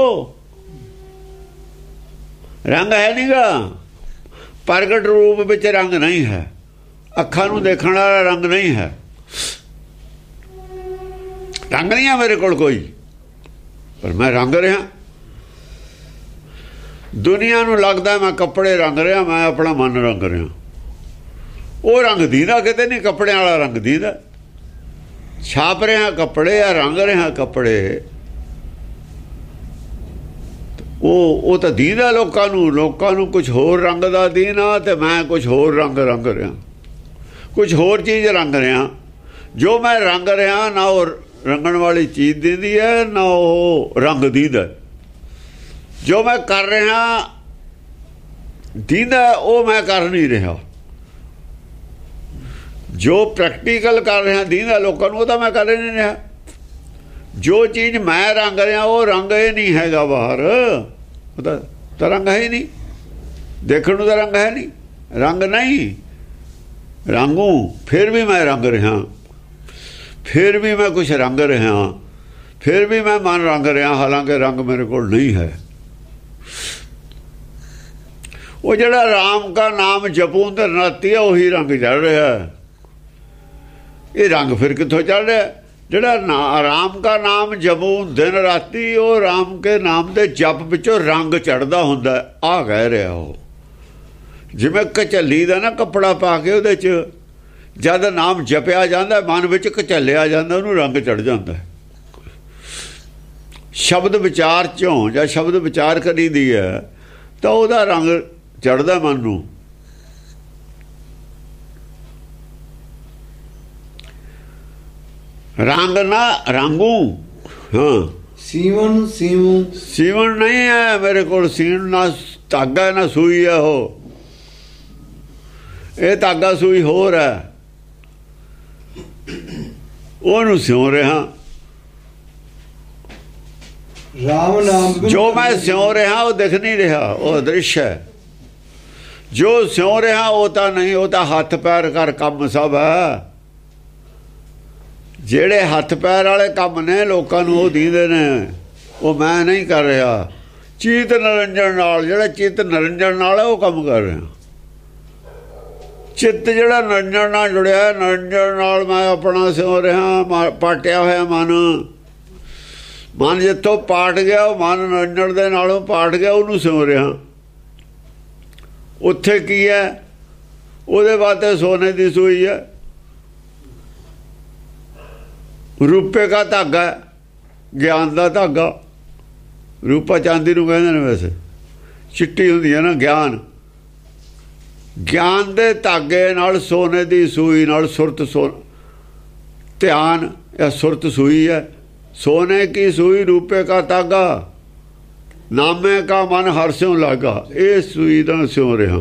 रंग है नहीं गा, प्रगट रूप विच रंग नहीं है, अखां नूं देखण वाला रंग नहीं है। रंग नहीं है मेरे कोल कोई, पर मैं रंग रहा। दुनिया नूं लगदा मैं कपड़े रंग रहा, मैं अपना मन रंग रहा। वो रंग दीदा किते नहीं, कपड़े वाला रंग दीदा। छाप रहा कपड़े या रंग रहा कपड़े, वो तो दीदा लोकां नूं कुछ होर रंग दा दीना, ते मैं कुछ होर रंग रंग रहा, कुछ होर चीज़ रंग रहा। जो मैं रंग रहा ना वो रंगण वाली चीज़ दीदी है, ना वो रंग दीदा। जो मैं कर रहा दीदा, वो मैं कर नहीं रहा। जो प्रैक्टिकल कर रहा दीदा लोकां नूं, वो तो मैं कर नहीं रहा। जो चीज़ मैं रंग रहा वो रंग ही नहीं हैगा बाहर, तो रंग है ही नहीं। देखने तो रंग है नहीं, रंग नहीं रंगू, फिर भी मैं रंग रहा, फिर भी मैं कुछ रंग रहा, फिर भी मैं मन रंग रहा, हालांकि रंग मेरे को नहीं है। वो जड़ा राम का नाम जपूं ते नाती है, वही रंग चढ़ रहा है। ये रंग फिर कितों चढ़ रहा है? जड़ा राम का नाम जपूं दिन राती, वो राम के नाम दे जप विचों रंग चढ़दा हुंदा है। आ कह रहा हो जिवें कचली दा ना कपड़ा पा के उहदे च जद नाम जपिया जांदा, मन विच कचलिया जांदा, उहनूं रंग चढ़ जांदा है। शब्द विचार चों जां शब्द विचार करी दी है तो उहदा रंग चढ़दा मन नूं। रंग ना रंगू, हाँ सीवन सीवू। सीवन नहीं है मेरे को, सीन ना धागा ना सूई है। हो ये धागा सूई होर है, ओनू सिਉਂ रहा। राम नाम जो मैं सिਉਂ रहा वो दिख नहीं रहा, वो दृश्य है। जो सिਉਂ रहा वो तो नहीं, वो तो हथ पैर कर काम सब है। ਜਿਹੜੇ ਹੱਥ ਪੈਰ ਵਾਲੇ ਕੰਮ ਨੇ ਲੋਕਾਂ ਨੂੰ ਉਹ ਦੀਂਦੇ ਨੇ, ਉਹ ਮੈਂ ਨਹੀਂ ਕਰ ਰਿਹਾ। ਚਿੱਤ ਨਿਰੰਜਨ ਨਾਲ, ਜਿਹੜਾ ਚਿੱਤ ਨਿਰੰਜਨ ਨਾਲ ਹੈ ਉਹ ਕੰਮ ਕਰ ਰਿਹਾ। ਚਿੱਤ ਜਿਹੜਾ ਨਿਰੰਜਣ ਨਾਲ ਜੁੜਿਆ, ਨਿਰੰਜਣ ਨਾਲ ਮੈਂ ਆਪਣਾ ਸਿਉ ਰਿਹਾ, ਪਾਟਿਆ ਹੋਇਆ ਮਨ ਜਿੱਥੋਂ ਪਾਟ ਗਿਆ, ਉਹ ਮਨ ਨਿਰੰਜਣ ਦੇ ਨਾਲੋਂ ਪਾਟ ਗਿਆ, ਉਹਨੂੰ ਸਿਉ ਰਿਹਾ। ਉੱਥੇ ਕੀ ਹੈ? ਉਹਦੇ ਵਾਸਤੇ ਸੋਨੇ ਦੀ ਸੂਈ ਹੈ, ਰੂਪੇ ਦਾ ਧਾਗਾ, ਗਿਆਨ ਦਾ ਧਾਗਾ। ਰੂਪਾ ਚਾਂਦੀ ਨੂੰ ਕਹਿੰਦੇ ਨੇ, ਵੈਸੇ ਚਿੱਟੀ ਹੁੰਦੀ ਹੈ ਨਾ ਗਿਆਨ। ਗਿਆਨ ਦੇ ਧਾਗੇ ਨਾਲ, ਸੋਨੇ ਦੀ ਸੂਈ ਨਾਲ ਸੁਰਤ, ਧਿਆਨ ਜਾਂ ਸੁਰਤ ਸੂਈ ਹੈ। सोने की सुई रूपे का तागा, नामे का मन हर स्यों लागा। ये सुई दा स्यों रहा।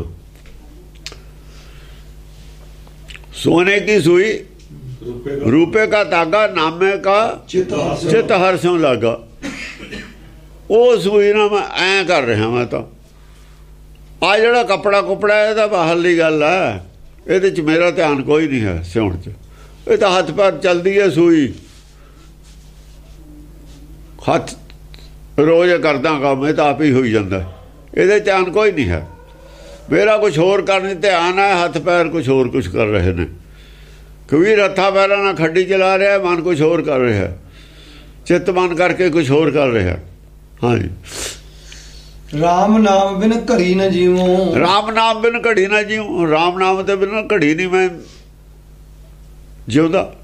सोने की सुई रूपे का तागा, नामे का चित हर स्यों लागा। वो सुई ना मैं ऐ कर रहा। मैं तो आ जड़ा कपड़ा कुपड़ा है तो बाहरली गल है, ये मेरा ध्यान कोई नहीं है सिउण च। ये तो हथ पैर चलती है सुई, हथ रोज करदा काम, ये तो आप ही हो जाता। ये ध्यान कोई नहीं है मेरा, कुछ होर करने ध्यान है, हथ पैर कुछ होर कुछ कर रहे हैं। कबीर हथा पैर ना खड्डी चला रहा है, मन कुछ होर कर रहा है, चित्त मन करके कुछ होर कर रहा है। हाँ जी। राम नाम बिन घड़ी न जीवो, राम नाम बिन घड़ी ना जीव। राम नाम तो बिन घड़ी नहीं मैं जिउंदा।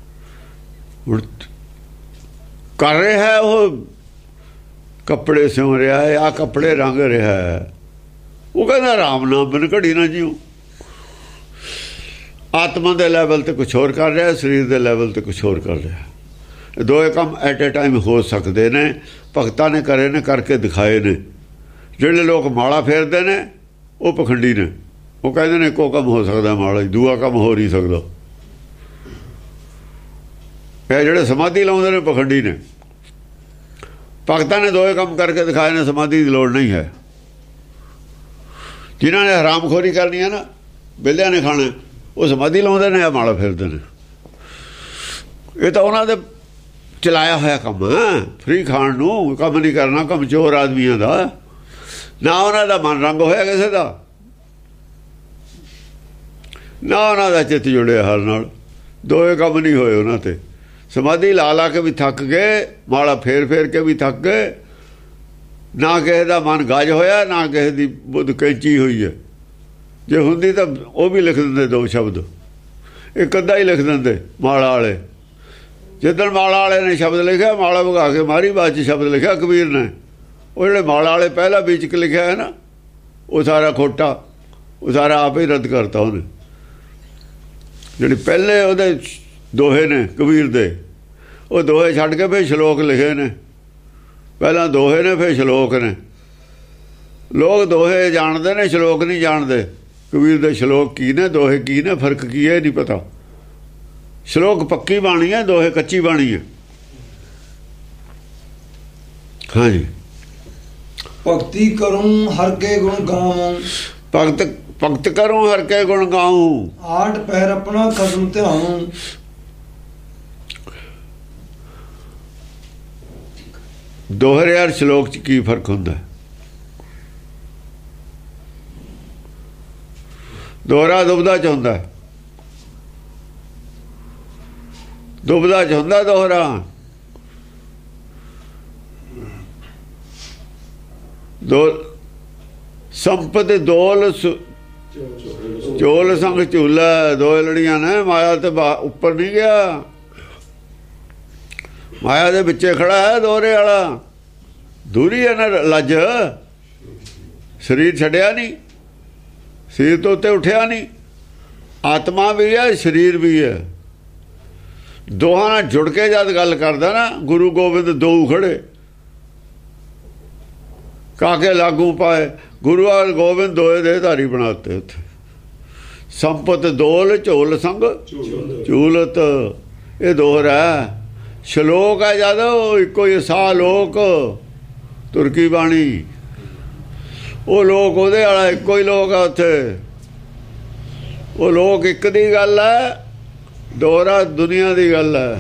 कर रहा है वो कपड़े सिउं रहा है, आ कपड़े रंग रहा है, वो कहता राम नाम बिन घड़ी ना जीव। आत्मा के लैवल ते कुछ होर कर रहा है, शरीर के लैवल ते कुछ होर कर रहा है। दोए काम एट ए टाइम हो सकते ने। भगतां ने करे ने, करके दिखाए ने। जिहड़े लोग माला फेरते ने वो पखंडी ने, वो कहते ने इक्को काम हो सकता माला, दूआ काम हो नहीं सकता। ਇਹ ਜਿਹੜੇ समाधि ਲਾਉਂਦੇ ਨੇ ਪਖੰਡੀ ਨੇ। ਭਗਤਾਂ ਨੇ ਦੋਏ ਕੰਮ ਕਰਕੇ ਦਿਖਾਏ ਨੇ, समाधि ਦੀ ਲੋੜ ਨਹੀਂ ਹੈ। ਜਿਨ੍ਹਾਂ ਨੇ ਹਰਾਮਖੋਰੀ ਕਰਨੀ ਹੈ ਨਾ, ਬਿੱਲਿਆਂ ਨੇ ਖਾਣਾ, ਉਹ समाधि ਲਾਉਂਦੇ ਨੇ, ਆ ਮਾਲਾ ਫੇਰਦੇ ਨੇ। ਇਹ ਤਾਂ ਉਹਨਾਂ ਦੇ ਚਲਾਇਆ ਹੋਇਆ ਕੰਮ ਹੈ, ਫਰੀ ਖਾਣ ਨੂੰ ਕੰਮ ਨਹੀਂ ਕਰਨਾ, ਕਮਜ਼ੋਰ ਆਦਮੀਆਂ ਦਾ। ਨਾ ਉਹਨਾਂ ਦਾ ਮਨ ਰੰਗ ਹੋਇਆ ਕਿਸੇ ਦਾ, ਨਾ ਉਹਨਾਂ ਦਾ ਚਿੱਤ ਜੁੜਿਆ ਹਰ ਨਾਲ। ਦੋਏ ਕੰਮ ਨਹੀਂ ਹੋਏ ਉਹਨਾਂ ਤੇ। समाधि ला ला के भी थक गए, माला फेर फेर के भी थक गए। ना किसी का मन गज होया, ना किसी की बुद्ध कैंची हुई है। जे हुंदी तो वह भी लिख देंगे दो शब्द, एक अद्धा ही लिख देंगे माला वाले। जिदन माला वाले ने शब्द लिखा, माला भगा के मारी, बाद च शब्द लिखा कबीर ने। वो जो माला वाले पहला बीच के लिखा है ना, वो सारा खोटा, वो सारा आप ही रद्द करता उन्हें। जी पहले वो दोहे ने कबीर दे, वो दोहे छड्ड के फिर श्लोक लिखे ने। पहला दोहे ने, फिर श्लोक ने। लोग दोहे जानते ने, श्लोक नहीं जानते। कबीर दे श्लोक की ने, दोहे की ने, फर्क की है नहीं पता। श्लोक पक्की बाणी है, दोहे कच्ची बाणी है। हाँ जी। भक्ति करूं हर के गुण गाऊं, भक्त करूं हर के गुण गाऊं, आठ पैर अपना कदम ध्याऊं। दोहरे यार श्लोक च की फर्क हुंदा? दोहरा दुबदा च हुंदा, दुबदा च हुंदा दोहरा। दो संपत दोल चोल संग झूला, दो लड़ियां ने। माया तो उपर नहीं गया, माया दे बिचे खड़ा है दोहरे वाला। दूरी है ना लज, शरीर छड्या नहीं, शरीर तो उत्ते उठिया नहीं। आत्मा भी है, शरीर भी है। दोहां नाल जुड़ के जद गल करदा ना, गुरु गोबिंद दो खड़े काके लागू पाए। गुरु और गोबिंद दोए दे धारी बनाते उत्थे। संपत दोल झोल संग झूलत, ये दोहरा है। श्लोक है जद इको ही सा लोक, तुर्की बाणी। वो लोक ਉਹਦੇ वाला इको ही लोक है उत्थे। वो लोक एक दी गल है, दोहरा दुनिया दी गल है।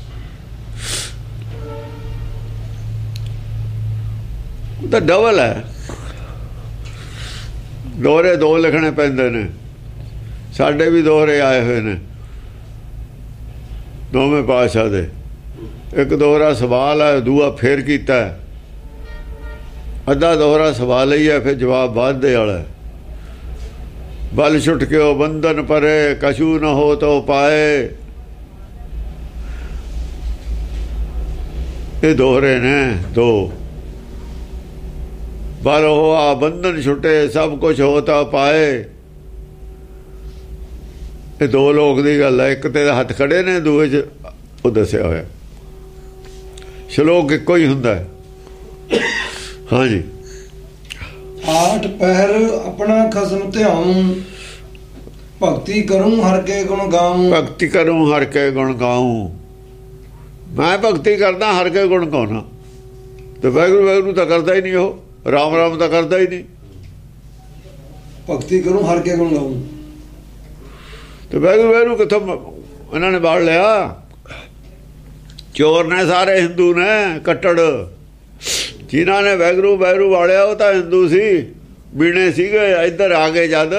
तो डबल है, दोहरे दो लिखने पैंदे ने। ਸਾਡੇ ਵੀ ਦੋਹਰੇ ਆਏ ਹੋਏ ਨੇ ਦੋਵੇਂ ਪਾਤਸ਼ਾਹ ਦੇ। ਇੱਕ ਦੋਹਰਾ ਸਵਾਲ ਹੈ, ਦੂਆ ਫੇਰ ਕੀਤਾ, ਅੱਧਾ ਦੋਹਰਾ ਸਵਾਲ ਹੀ ਹੈ, ਫਿਰ ਜਵਾਬ ਵਾਧੇ ਵਾਲਾ। ਬਲ ਛੁੱਟ ਕੇ ਉਹ ਬੰਧਨ ਪਰੇ, ਕਛੂ ਨ ਹੋ ਤੋ ਪਾਏ। ਇਹ ਦੋਹਰੇ ਨੇ ਦੋ। ਬਲ ਹੋਆ ਬੰਧਨ ਛੁੱਟੇ, ਸਭ ਕੁਛ ਹੋ ਤਾ ਪਾਏ। ਇਹ ਦੋ ਲੋਕ ਦੀ ਗੱਲ ਹੈ। ਇੱਕ ਤੇ ਹੱਥ ਖੜੇ ਨੇ, ਦੂਏ 'ਚ ਉਹ ਦੱਸਿਆ ਹੋਇਆ। ਸ਼ਲੋਕ ਇੱਕੋ ਹੀ ਹੁੰਦਾ ਹੈ। ਹਾਂਜੀ। ਆਠ ਪਹਿਰ ਆਪਣਾ ਖਸਮ ਧਿਆਉ, ਭਗਤੀ ਕਰੂੰ ਹਰ ਕੇ ਗੁਣ ਗਾਉਂ। ਭਗਤੀ ਕਰੂੰ ਹਰ ਕੇ ਗੁਣ ਗਾਉਂ। ਮੈਂ ਭਗਤੀ ਕਰਦਾ, ਹਰ ਕੇ ਗੁਣ ਗਾਉਣਾ। ਤੇ ਵਾਹਿਗੁਰੂ ਵਾਹਿਗੁਰੂ ਤਾਂ ਕਰਦਾ ਹੀ ਨਹੀਂ, ਉਹ ਰਾਮ ਰਾਮ ਤਾਂ ਕਰਦਾ ਹੀ ਨਹੀਂ। ਭਗਤੀ ਕਰੂੰ ਹਰ ਕੇ ਗੁਣ ਗਾਉਂ। ਤੇ ਵਾਹਿਗੁਰੂ ਵਾਹਿਗੁਰੂ ਕਿੱਥੋਂ ਇਹਨਾਂ ਨੇ ਬਾੜ ਲਿਆ? ਚੋਰ ਨੇ ਸਾਰੇ, ਹਿੰਦੂ ਨੇ ਕੱਟੜ। ਜਿਨ੍ਹਾਂ ਨੇ ਵਾਹਿਗੁਰੂ ਵਾਹਿਗੁਰੂ ਵਾਲਿਆ ਉਹ ਤਾਂ ਹਿੰਦੂ ਸੀ, ਬੀਣੇ ਸੀਗੇ। ਇੱਧਰ ਆ ਗਏ ਜਦ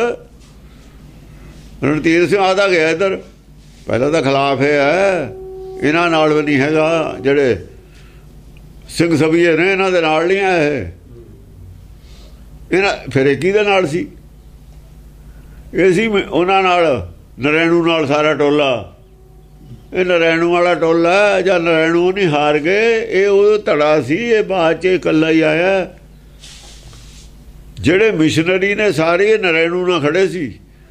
ਰਣਧੀਰ ਸਿੰਘ ਆਦਾ ਗਿਆ ਇੱਧਰ। ਪਹਿਲਾਂ ਤਾਂ ਖਿਲਾਫ ਇਹ ਹੈ, ਇਹਨਾਂ ਨਾਲ ਵੀ ਨਹੀਂ ਹੈਗਾ। ਜਿਹੜੇ ਸਿੰਘ ਸਭੀਏ ਨੇ ਇਹਨਾਂ ਦੇ ਨਾਲ ਨਹੀਂ ਆਏ। ਇਹਨਾਂ ਫਿਰ ਇਹ ਕਿਹਦੇ ਨਾਲ ਸੀ? ਇਹ ਸੀ ਉਹਨਾਂ ਨਾਲ, ਨਰੈਣੂ ਨਾਲ ਸਾਰਾ ਟੋਲਾ। ਇਹ ਨਰੈਣੂ ਵਾਲਾ ਟੋਲਾ ਜਾਂ ਨਰੈਣੂ ਨਹੀਂ ਹਾਰ ਗਏ, ਇਹ ਉਹ ਧੜਾ ਸੀ। ਇਹ ਬਾਅਦ 'ਚ ਇਕੱਲਾ ਹੀ ਆਇਆ। ਜਿਹੜੇ ਮਿਸ਼ਨਰੀ ਨੇ ਸਾਰੇ ਨਰੈਣੂ ਨਾਲ ਖੜੇ ਸੀ।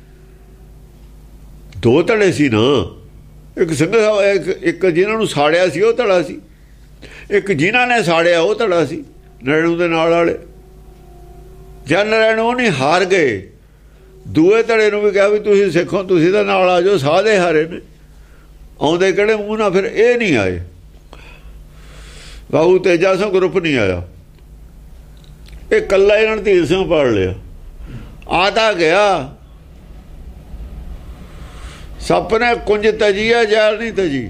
ਦੋ ਧੜੇ ਸੀ ਨਾ, ਇੱਕ ਸਿੰਘ ਇੱਕ ਜਿਹਨਾਂ ਨੂੰ ਸਾੜਿਆ ਸੀ ਉਹ ਧੜਾ ਸੀ, ਇੱਕ ਜਿਨ੍ਹਾਂ ਨੇ ਸਾੜਿਆ ਉਹ ਧੜਾ ਸੀ ਨਰੈਣੂ ਦੇ ਨਾਲ ਵਾਲੇ। ਜਦ ਨਰੈਣੂ ਨਹੀਂ ਹਾਰ ਗਏ, ਦੂਏ ਧੜੇ ਨੂੰ ਵੀ ਕਿਹਾ ਵੀ ਤੁਸੀਂ ਸਿੱਖੋ, ਤੁਸੀਂ ਤਾਂ ਨਾਲ ਆ ਜਾਓ। ਸਾਧੇ ਹਾਰੇ ਨੇ, ਆਉਂਦੇ ਕਿਹੜੇ ਮੂੰਹ ਨਾਲ? ਫਿਰ ਇਹ ਨਹੀਂ ਆਏ। ਬਾਬੂ ਤੇਜਾ ਸਿੰਘ ਗਰੁੱਪ ਨਹੀਂ ਆਇਆ। ਇਹ ਇਕੱਲਾ ਇਹਨਾਂ ਨੇ ਧੀਰ ਸਿੰਘ ਪਾੜ ਲਿਆ। ਆ ਤਾਂ ਗਿਆ। ਸੱਪ ਨੇ ਕੁੰਜ ਤਜੀਆ, ਜ਼ਹਿਰ ਨਹੀਂ ਤਜੀ।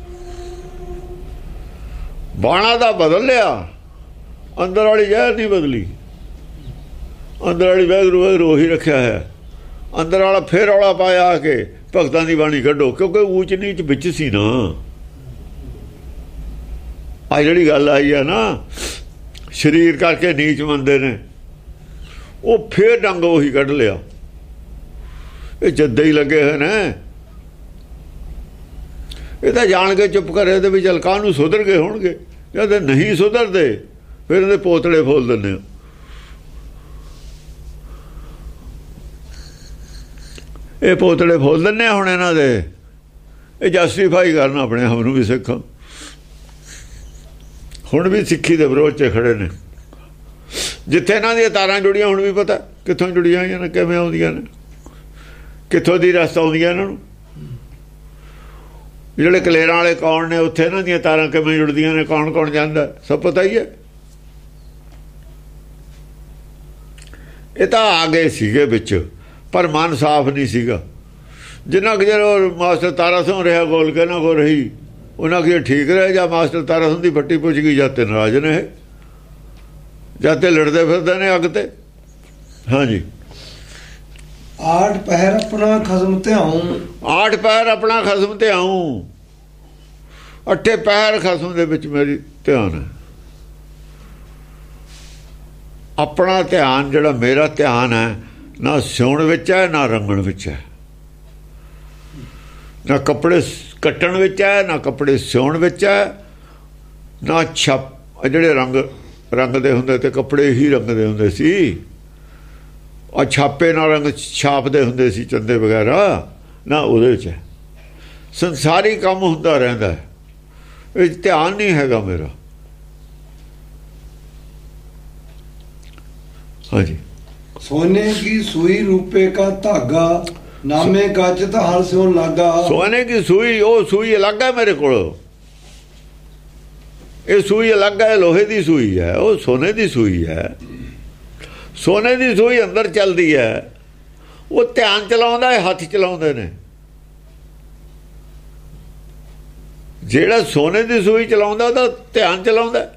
ਬਾਣਾ ਦਾ ਬਦਲ ਲਿਆ, ਅੰਦਰ ਵਾਲੀ ਜ਼ਹਿਰ ਨਹੀਂ ਬਦਲੀ। ਅੰਦਰ ਵਾਲੀ ਵਾਹਿਗੁਰੂ ਵਾਹਿਗੁਰੂ ਉਹੀ ਰੱਖਿਆ ਹੈ। ਅੰਦਰ ਵਾਲਾ ਫੇਰ ਰੌਲਾ ਪਾਇਆ ਆ ਕੇ ਭਗਤਾਂ ਦੀ ਬਾਣੀ ਕੱਢੋ, ਕਿਉਂਕਿ ਊਚ ਨੀਚ ਵਿੱਚ ਸੀ ਨਾ। ਆ ਜਿਹੜੀ ਗੱਲ ਆਈ ਆ ਨਾ, ਸਰੀਰ ਕਰਕੇ ਨੀਚ ਮੰਨਦੇ ਨੇ, ਉਹ ਫੇਰ ਡੰਗ ਉਹੀ ਕੱਢ ਲਿਆ। ਇਹ ਜੱਦੇ ਹੀ ਲੱਗੇ ਹੋਏ ਨੇ। ਇਹ ਤਾਂ ਜਾਣ ਕੇ ਚੁੱਪ ਕਰੇ ਤੇ ਵੀ ਚੱਲ ਕਾਹਨੂੰ ਸੁਧਰ ਗਏ ਹੋਣਗੇ। ਜਦ ਨਹੀਂ ਸੁਧਰਦੇ ਫਿਰ ਇਹਦੇ ਪੋਤੜੇ ਫੋਲ ਦਿੰਦੇ ਹੋ। ਇਹ ਪੋਤੜੇ ਫੋਲ ਦਿੰਦੇ ਹੁਣ ਇਹਨਾਂ ਦੇ। ਇਹ ਜਸਟੀਫਾਈ ਕਰਨ ਆਪਣੇ ਆਪ ਨੂੰ ਵੀ ਸਿੱਖ। ਹੁਣ ਵੀ ਸਿੱਖੀ ਦੇ ਵਿਰੋਧ 'ਚ ਖੜੇ ਨੇ। ਜਿੱਥੇ ਇਹਨਾਂ ਦੀਆਂ ਤਾਰਾਂ ਜੁੜੀਆਂ, ਹੁਣ ਵੀ ਪਤਾ ਕਿੱਥੋਂ ਜੁੜੀਆਂ ਹੋਈਆਂ ਨੇ, ਕਿਵੇਂ ਆਉਂਦੀਆਂ ਨੇ, ਕਿੱਥੋਂ ਦੀ ਰਸਤਾ ਆਉਂਦੀਆਂ ਇਹਨਾਂ ਨੂੰ। ਜਿਹੜੇ ਕਲੇਰਾਂ ਵਾਲੇ ਕੌਣ ਨੇ, ਉੱਥੇ ਇਹਨਾਂ ਦੀਆਂ ਤਾਰਾਂ ਕਿਵੇਂ ਜੁੜਦੀਆਂ ਨੇ, ਕੌਣ ਕੌਣ ਜਾਂਦਾ, ਸਭ ਪਤਾ ਹੀ ਹੈ। ਇਹ ਤਾਂ ਆ ਗਏ ਸੀਗੇ ਵਿੱਚ, ਪਰ ਮਨ ਸਾਫ਼ ਨਹੀਂ ਸੀਗਾ। ਜਿੰਨਾ ਕਿ ਜਦੋਂ ਮਾਸਟਰ ਤਾਰਾ ਸਿੰਘ ਰਿਹਾ ਗੋਲ ਕੇ ਨਾ ਕੋ ਰਹੀ, ਉਹਨਾਂ ਕੀ ਠੀਕ ਰਹੇ, ਜਾਂ ਮਾਸਟਰ ਤਾਰਾ ਸਿੰਘ ਦੀ ਫੱਟੀ ਪੁੱਜ ਗਈ, ਜਾਂ ਤੇ ਨਾਰਾਜ਼ ਨੇ, ਜਾਂ ਤੇ ਲੜਦੇ ਫਿਰਦੇ ਨੇ ਅੱਗ ਤੇ। ਹਾਂਜੀ। ਆਠ ਪਹਿਰ ਆਪਣਾ ਖਸਮ ਧਿਆਉ। ਆਠ ਪਹਿਰ ਆਪਣਾ ਖਸਮ ਧਿਆਉ। ਅੱਠੇ ਪਹਿਰ ਖਸਮ ਦੇ ਵਿੱਚ ਮੇਰੀ ਧਿਆਨ ਹੈ। ਆਪਣਾ ਧਿਆਨ ਜਿਹੜਾ ਮੇਰਾ ਧਿਆਨ ਹੈ, ਨਾ ਸਿਉਣ ਵਿੱਚ ਹੈ, ਨਾ ਰੰਗਣ ਵਿੱਚ ਹੈ, ਨਾ ਕੱਪੜੇ ਕੱਟਣ ਵਿੱਚ ਹੈ, ਨਾ ਕੱਪੜੇ ਸਿਉਣ ਵਿੱਚ ਹੈ, ਨਾ ਛਾਪ ਜਿਹੜੇ ਰੰਗ ਦੇ ਹੁੰਦੇ ਤੇ ਕੱਪੜੇ ਹੀ ਰੰਗ ਦੇ ਹੁੰਦੇ ਸੀ। ਆ ਛਾਪੇ ਨਾਲ ਰੰਗ ਛਾਪਦੇ ਹੁੰਦੇ ਸੀ, ਚੰਦੇ ਵਗੈਰਾ, ਨਾ ਉਹਦੇ 'ਚ। ਸੰਸਾਰੀ ਕੰਮ ਹੁੰਦਾ ਰਹਿੰਦਾ ਹੈ, ਇਹ ਧਿਆਨ ਨਹੀਂ ਹੈਗਾ ਮੇਰਾ। ਹਾਂਜੀ। सोने की सुई रूपे का धागा, नामे गज हर स्यों लागा। सोने की सुई, ਉਹ ਸੂਈ ਅਲੱਗ ਹੈ ਮੇਰੇ ਕੋਲ। ਇਹ ਸੂਈ ਅਲੱਗ ਹੈ, ਲੋਹੇ ਦੀ ਸੂਈ ਹੈ, ਉਹ ਸੋਨੇ ਦੀ ਸੂਈ ਹੈ। ਸੋਨੇ ਦੀ ਸੂਈ ਅੰਦਰ ਚੱਲਦੀ ਹੈ, ਉਹ ਧਿਆਨ ਚਲਾਉਂਦਾ ਹੈ, ਹੱਥ ਚਲਾਉਂਦੇ ਨੇ। ਜਿਹੜਾ ਸੋਨੇ ਦੀ ਸੂਈ ਚਲਾਉਂਦਾ ਉਹਦਾ ਧਿਆਨ ਚਲਾਉਂਦਾ।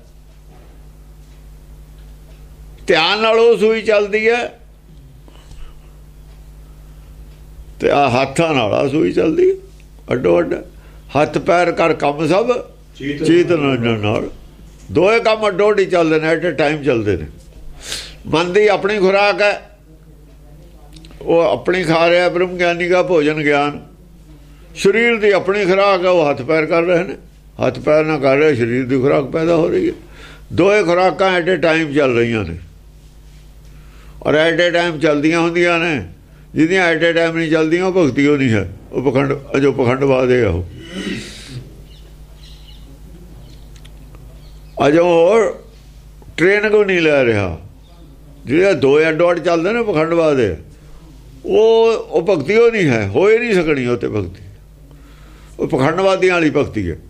ਧਿਆਨ ਨਾਲ ਉਹ ਸੂਈ ਚੱਲਦੀ ਹੈ। ਤੇ ਆ ਹੱਥਾਂ ਨਾਲ ਆ ਸੂਈ ਚੱਲਦੀ ਅੱਡੋ ਅੱਡ। ਹੱਥ ਪੈਰ ਕਰ ਕੰਮ ਸਭ ਚੀਤ ਨਾਲ। ਦੋਏ ਕੰਮ ਅੱਡੋ ਅੱਡ ਹੀ ਚੱਲਦੇ ਨੇ, ਐਟ ਏ ਟਾਈਮ ਚੱਲਦੇ ਨੇ। ਮਨ ਦੀ ਆਪਣੀ ਖੁਰਾਕ ਹੈ, ਉਹ ਆਪਣੀ ਖਾ ਰਿਹਾ ਬ੍ਰਹਮ ਗਿਆਨੀ ਦਾ ਭੋਜਨ ਗਿਆਨ। ਸਰੀਰ ਦੀ ਆਪਣੀ ਖੁਰਾਕ ਹੈ, ਉਹ ਹੱਥ ਪੈਰ ਕਰ ਰਹੇ ਨੇ। ਹੱਥ ਪੈਰ ਨਾਲ ਕਰ ਰਿਹਾ, ਸਰੀਰ ਦੀ ਖੁਰਾਕ ਪੈਦਾ ਹੋ ਰਹੀ ਹੈ। ਦੋਏ ਖੁਰਾਕਾਂ ਐਟ ਏ ਟਾਈਮ ਚੱਲ ਰਹੀਆਂ ਨੇ, ਔਰ ਐਟ ਏ ਟਾਈਮ ਚੱਲਦੀਆਂ ਹੁੰਦੀਆਂ ਨੇ। ਜਿਹਦੀਆਂ ਐਟ ਏ ਟਾਈਮ ਨਹੀਂ ਚੱਲਦੀਆਂ ਉਹ ਭਗਤੀ ਉਹ ਨਹੀਂ ਹੈ, ਉਹ ਪਖੰਡ, ਜੋ ਪਖੰਡਵਾਦ ਹੈ। ਉਹ ਅਜੋ ਹੋਰ ਟ੍ਰੇਨਿੰਗ ਵੀ ਨਹੀਂ ਲੈ ਰਿਹਾ। ਜਿਹੜੇ ਦੋ ਅੱਡੋ ਅੱਡ ਚੱਲਦੇ ਨੇ ਪਖੰਡਵਾਦ ਹੈ, ਉਹ ਭਗਤੀ ਉਹ ਨਹੀਂ ਹੈ, ਹੋ ਹੀ ਨਹੀਂ ਸਕਣੀ ਉਹ ਤੇ ਭਗਤੀ। ਉਹ ਪਖੰਡਵਾਦੀਆਂ ਵਾਲੀ ਭਗਤੀ ਹੈ।